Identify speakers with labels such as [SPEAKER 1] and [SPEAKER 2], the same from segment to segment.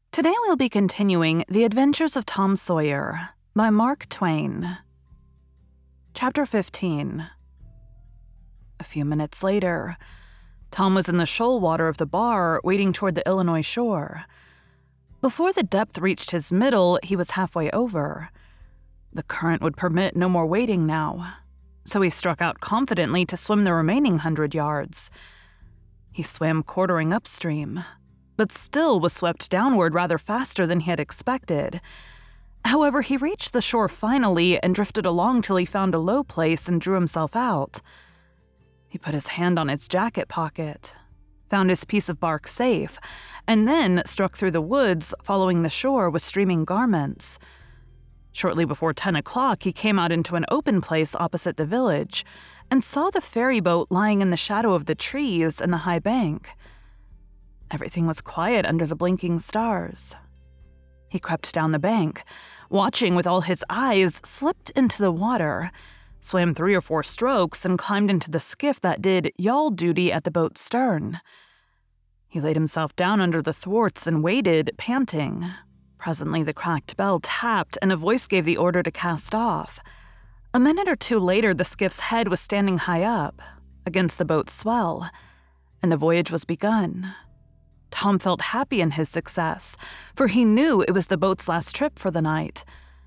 [SPEAKER 1] Today we'll be continuing The Adventures of Tom Sawyer by Mark Twain. Chapter 15. A few minutes later, Tom was in the shoal water of the bar, wading toward the Illinois shore. Before the depth reached his middle, he was halfway over. The current would permit no more wading now, so he struck out confidently to swim the remaining 100 yards. He swam quartering upstream, but still was swept downward rather faster than he had expected. However, he reached the shore finally and drifted along till he found a low place and drew himself out. He put his hand on his jacket pocket, found his piece of bark safe, and then struck through the woods, following the shore with streaming garments. Shortly before 10 o'clock, he came out into an open place opposite the village and saw the ferry boat lying in the shadow of the trees and the high bank. Everything was quiet under the blinking stars. He crept down the bank, watching with all his eyes, slipped into the water, swam 3 or 4 strokes, and climbed into the skiff that did yawl duty at the boat's stern. He laid himself down under the thwarts and waited, panting. Presently the cracked bell tapped, and a voice gave the order to cast off. A minute or two later, the skiff's head was standing high up, against the boat's swell, and the voyage was begun. Tom felt happy in his success, for he knew it was the boat's last trip for the night.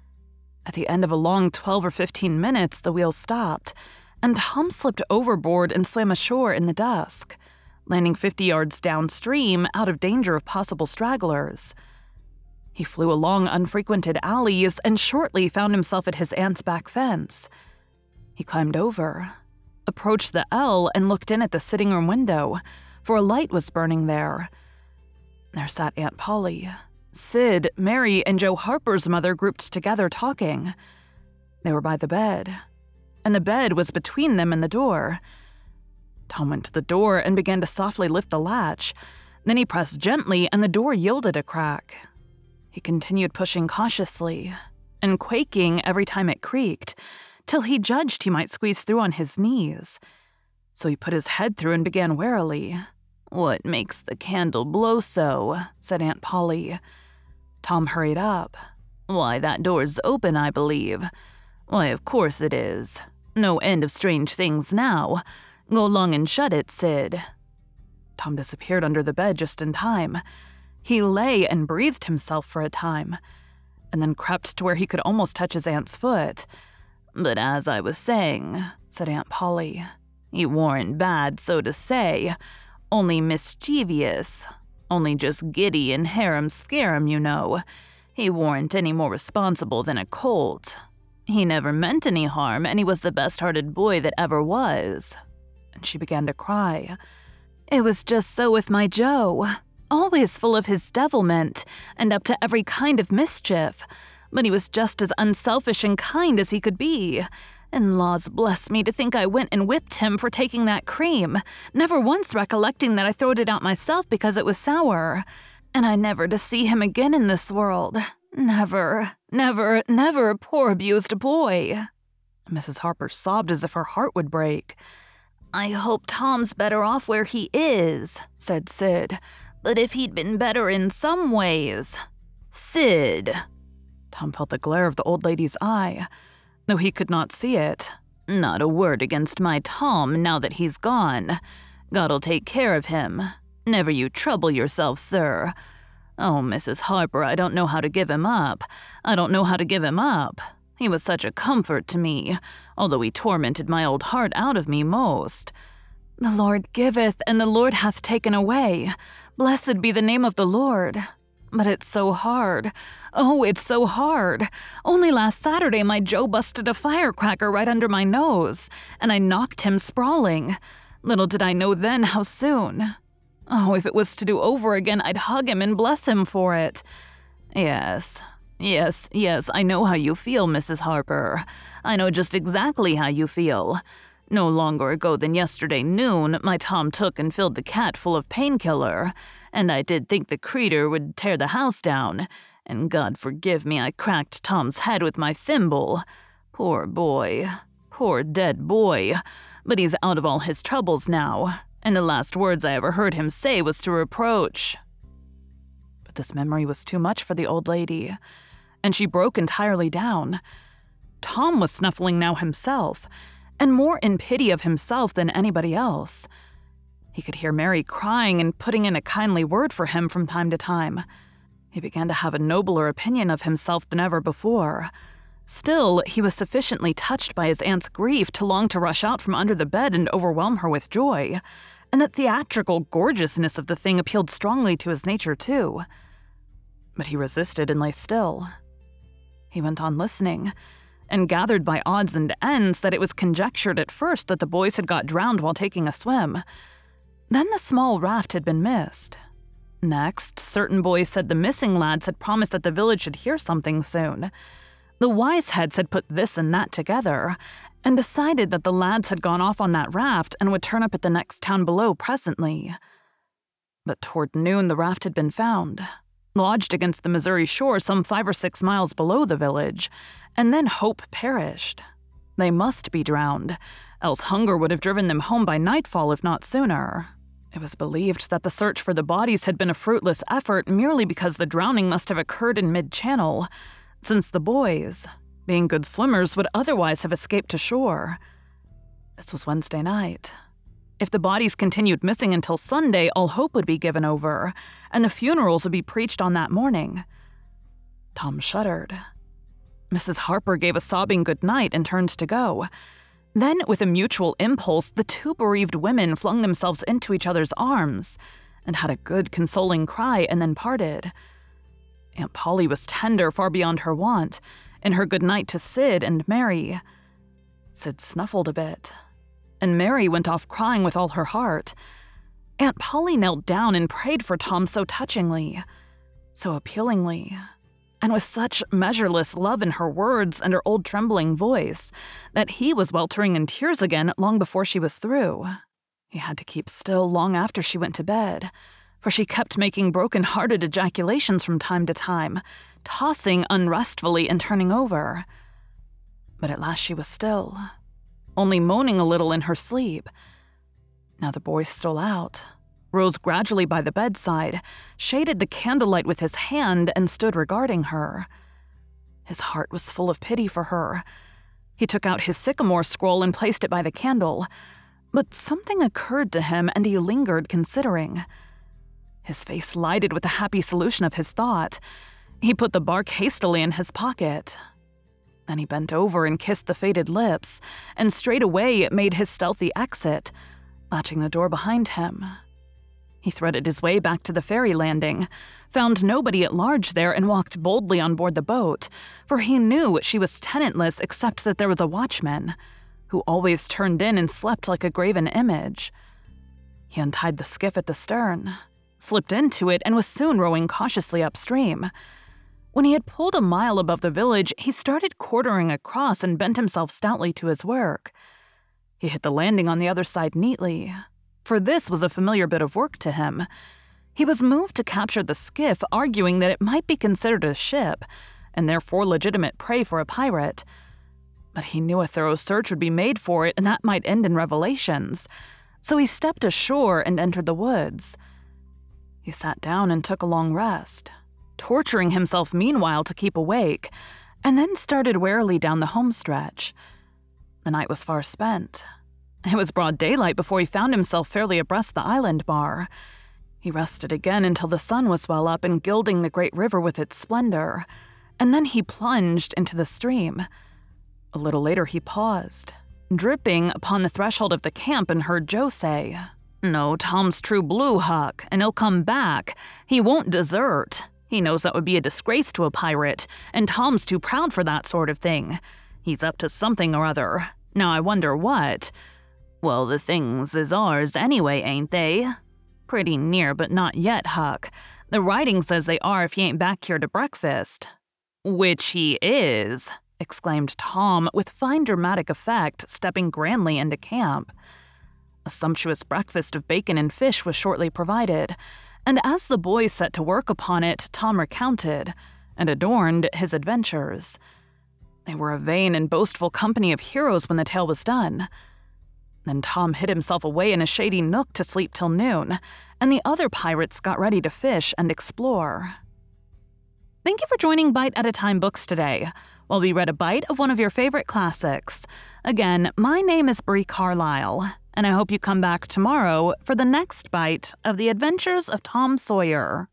[SPEAKER 1] At the end of a long 12 or 15 minutes, the wheel stopped, and Tom slipped overboard and swam ashore in the dusk, landing 50 yards downstream, out of danger of possible stragglers. He flew along unfrequented alleys and shortly found himself at his aunt's back fence. He climbed over, approached the L, and looked in at the sitting room window, for a light was burning there. There sat Aunt Polly, Sid, Mary, and Joe Harper's mother grouped together talking. They were by the bed, and the bed was between them and the door. Tom went to the door and began to softly lift the latch. Then he pressed gently, and the door yielded a crack. He continued pushing cautiously, and quaking every time it creaked, till he judged he might squeeze through on his knees. So he put his head through and began warily. "What makes the candle blow so?" said Aunt Polly. Tom hurried up. "Why, that door's open, I believe." "Why, of course it is. No end of strange things now. Go along and shut it, Sid." Tom disappeared under the bed just in time. He lay and breathed himself for a time, and then crept to where he could almost touch his aunt's foot. "But as I was saying," said Aunt Polly, "he warn't bad, so to say, only mischievous, only just giddy and harum-scarum, you know. He warn't any more responsible than a colt. He never meant any harm, and he was the best-hearted boy that ever was." And she began to cry. "It was just so with my Joe, always full of his devilment, and up to every kind of mischief, but he was just as unselfish and kind as he could be. And laws bless me to think I went and whipped him for taking that cream, never once recollecting that I throwed it out myself because it was sour. And I never to see him again in this world. Never, never, never, poor abused boy." Mrs. Harper sobbed as if her heart would break. "I hope Tom's better off where he is," said Sid. "But if he'd been better in some ways. Sid." Tom felt the glare of the old lady's eye, though he could not see it. "Not a word against my Tom now that he's gone. God'll take care of him. Never you trouble yourself, sir. Oh, Mrs. Harper, I don't know how to give him up. I don't know how to give him up. He was such a comfort to me, although he tormented my old heart out of me most." "The Lord giveth, and the Lord hath taken away. Blessed be the name of the Lord. But it's so hard. Oh, it's so hard. Only last Saturday my Joe busted a firecracker right under my nose, and I knocked him sprawling. Little did I know then how soon. Oh, if it was to do over again, I'd hug him and bless him for it. Yes, I know how you feel, Mrs. Harper. I know just exactly how you feel. No longer ago than yesterday noon, my Tom took and filled the cat full of painkiller, and I did think the creetur would tear the house down, and God forgive me, I cracked Tom's head with my thimble. Poor boy, poor dead boy, but he's out of all his troubles now, and the last words I ever heard him say was to reproach." But this memory was too much for the old lady, and she broke entirely down. Tom was snuffling now himself, and more in pity of himself than anybody else. He could hear Mary crying and putting in a kindly word for him from time to time. He began to have a nobler opinion of himself than ever before. Still, he was sufficiently touched by his aunt's grief to long to rush out from under the bed and overwhelm her with joy, and the theatrical gorgeousness of the thing appealed strongly to his nature too. But he resisted and lay still. He went on listening, and gathered by odds and ends that it was conjectured at first that the boys had got drowned while taking a swim. Then the small raft had been missed. Next, certain boys said the missing lads had promised that the village should hear something soon. The wise heads had put this and that together, and decided that the lads had gone off on that raft and would turn up at the next town below presently. But toward noon the raft had been found, lodged against the Missouri shore some 5 or 6 miles below the village, and then hope perished. They must be drowned, else hunger would have driven them home by nightfall if not sooner. It was believed that the search for the bodies had been a fruitless effort merely because the drowning must have occurred in mid-channel, since the boys, being good swimmers, would otherwise have escaped to shore. This was Wednesday night. If the bodies continued missing until Sunday, all hope would be given over, and the funerals would be preached on that morning. Tom shuddered. Mrs. Harper gave a sobbing good night and turned to go. Then, with a mutual impulse, the 2 bereaved women flung themselves into each other's arms and had a good consoling cry and then parted. Aunt Polly was tender far beyond her wont in her good night to Sid and Mary. Sid snuffled a bit, and Mary went off crying with all her heart. Aunt Polly knelt down and prayed for Tom so touchingly, so appealingly, and with such measureless love in her words and her old trembling voice that he was weltering in tears again long before she was through. He had to keep still long after she went to bed, for she kept making broken-hearted ejaculations from time to time, tossing unrestfully and turning over. But at last she was still, only moaning a little in her sleep. Now the boy stole out, rose gradually by the bedside, shaded the candlelight with his hand, and stood regarding her. His heart was full of pity for her. He took out his sycamore scroll and placed it by the candle, but something occurred to him and he lingered considering. His face lighted with the happy solution of his thought. He put the bark hastily in his pocket. Then he bent over and kissed the faded lips, and straightway made his stealthy exit, latching the door behind him. He threaded his way back to the ferry landing, found nobody at large there, and walked boldly on board the boat, for he knew she was tenantless except that there was a watchman, who always turned in and slept like a graven image. He untied the skiff at the stern, slipped into it, and was soon rowing cautiously upstream. When he had pulled a mile above the village, he started quartering across and bent himself stoutly to his work. He hit the landing on the other side neatly, for this was a familiar bit of work to him. He was moved to capture the skiff, arguing that it might be considered a ship, and therefore legitimate prey for a pirate. But he knew a thorough search would be made for it, and that might end in revelations. So he stepped ashore and entered the woods. He sat down and took a long rest, torturing himself meanwhile to keep awake, and then started warily down the home stretch. The night was far spent. It was broad daylight before he found himself fairly abreast the island bar. He rested again until the sun was well up and gilding the great river with its splendor, and then he plunged into the stream. A little later he paused, dripping upon the threshold of the camp, and heard Joe say, "No, Tom's true blue, Huck, and he'll come back. He won't desert. He knows that would be a disgrace to a pirate, and Tom's too proud for that sort of thing. He's up to something or other. Now I wonder what. Well, the things is ours anyway, ain't they?" "Pretty near, but not yet, Huck. The writing says they are if he ain't back here to breakfast." "Which he is," exclaimed Tom, with fine dramatic effect, stepping grandly into camp. A sumptuous breakfast of bacon and fish was shortly provided, and as the boys set to work upon it, Tom recounted and adorned his adventures. They were a vain and boastful company of heroes when the tale was done. Then Tom hid himself away in a shady nook to sleep till noon, and the other pirates got ready to fish and explore. Thank you for joining Bite at a Time Books today, while we read a bite of one of your favorite classics. Again, my name is Brie Carlisle, and I hope you come back tomorrow for the next bite of The Adventures of Tom Sawyer.